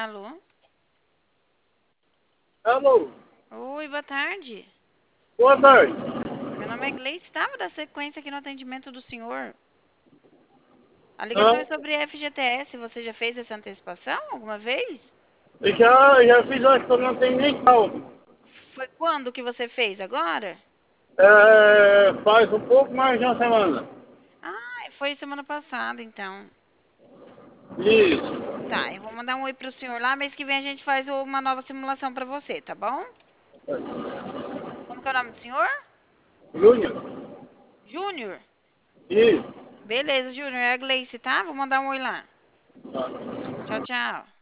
Alô? Alô, Oi, boa tarde. boa tarde. Meu nome é Gleice. Estava da sequência aqui no atendimento do senhor. A ligação é Não, sobre FGTS. Você já fez essa antecipação alguma vez? já fiz, acho que eu não tenho nem calma. Foi quando que você fez? Agora? Faz um pouco mais de uma semana. Ah, foi semana passada, então. Isso. Tá, eu vou mandar um oi pro senhor lá. Mês que vem a gente faz uma nova simulação pra você, tá bom? Como que é o nome do senhor? Júnior? Júnior. Isso. Beleza, Júnior. É a Gleice, tá? Vou mandar um oi lá. Tá. Tchau, tchau.